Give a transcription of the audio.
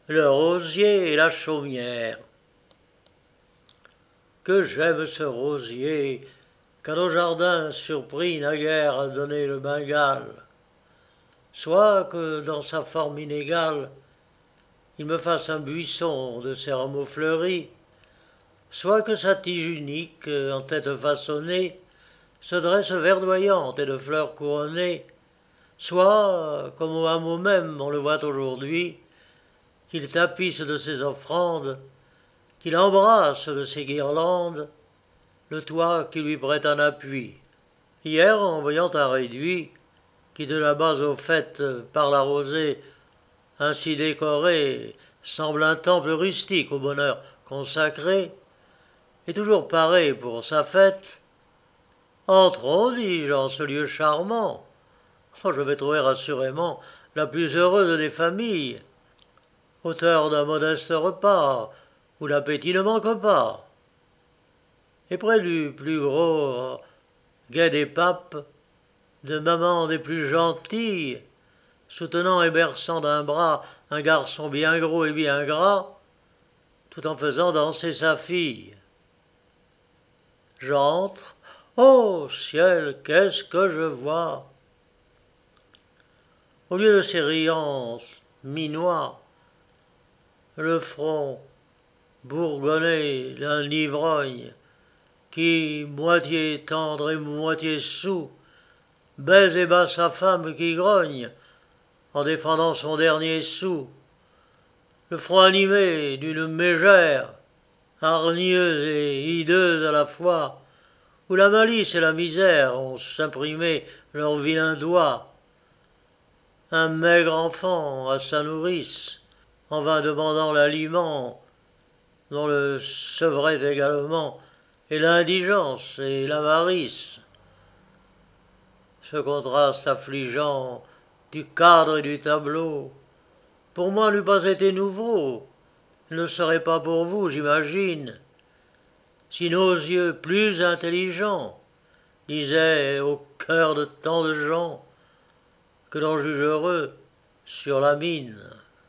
le rosier et la chaumière. Que j'aime ce rosier, qu'à nos jardins surpris naguère a donné le Bengale. Soit que dans sa forme inégale, il me fasse un buisson de ses rameaux fleuris, soit que sa tige unique, en tête façonnée, se dresse verdoyante et de fleurs couronnées, soit, comme au hameau même on le voit aujourd'hui, qu'il tapisse de ses offrandes, qu'il embrasse de ses guirlandes, le toit qui lui prête un appui. Hier, en voyant un réduit, qui de la base au fait par la rosée, ainsi décoré, semble un temple rustique au bonheur consacré, et toujours paré pour sa fête, entrons, dis-je, en ce lieu charmant. Oh, je vais trouver assurément la plus heureuse des familles, auteur d'un modeste repas, où l'appétit ne manque pas. Et près du plus gros guet des papes, de maman des plus gentilles, soutenant et berçant d'un bras un garçon bien gros et bien gras, tout en faisant danser sa fille. J'entre. Ô ciel, qu'est-ce que je vois? Au lieu de ces riants minois, le front bourgonné d'un ivrogne qui, moitié tendre et moitié soûl, baise et bat sa femme qui grogne en défendant son dernier sou, le front animé d'une mégère, hargneuse et hideuse à la fois, où la malice et la misère ont supprimé leurs vilains doigts. Un maigre enfant à sa nourrice, en vain demandant l'aliment, dont le sevrait également est l'indigence et l'avarice. Ce contraste affligeant du cadre et du tableau, pour moi n'eût pas été nouveau, il ne serait pas pour vous, j'imagine, si nos yeux plus intelligents disaient au cœur de tant de gens que l'on juge heureux sur la mine.